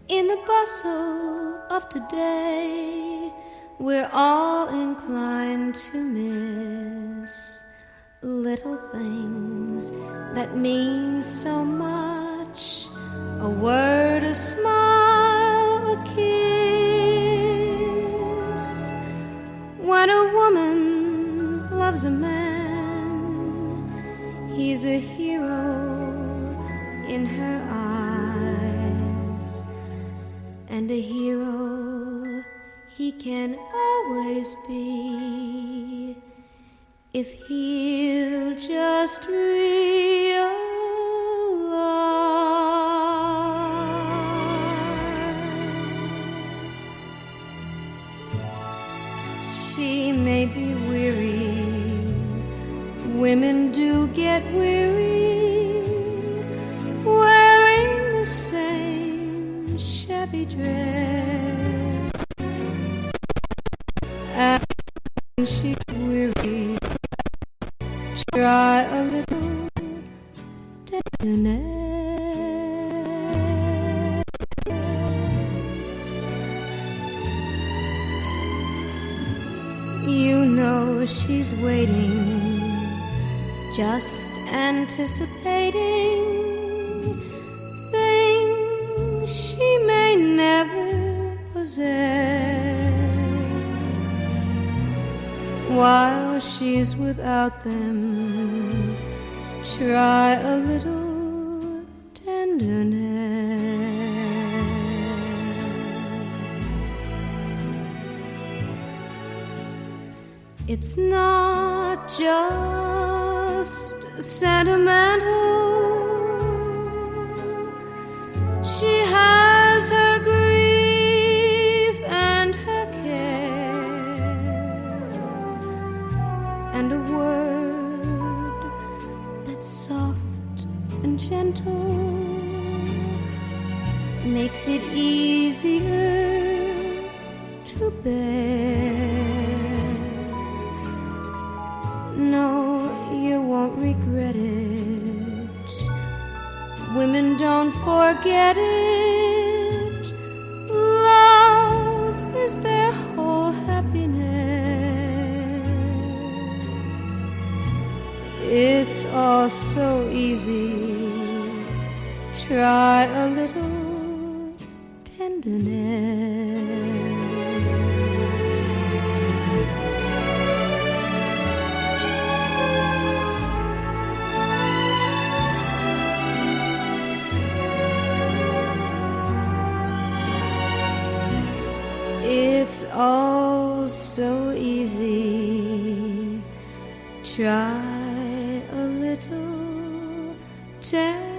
In the bustle of today, we're all inclined to miss little things that mean so much. A word, a smile, a kiss. When a woman loves a man, he's a hero in her eyes, and a hero he can always be if he'll just realize. She may be weary, women do get weary, wearing the same shabby dress. And when she's weary, try a little tenderness. You know she's waiting, just anticipating things she may never possess. While she's without them, try a little tenderness. It's not just sentimental. She has her grief and her care, and a word that's soft and gentle makes it easier to bear. No, you won't regret it. Women don't forget it. Love is their whole happiness. It's all so easy. Try a little tenderness. It's all so easy. Try a little tenderness.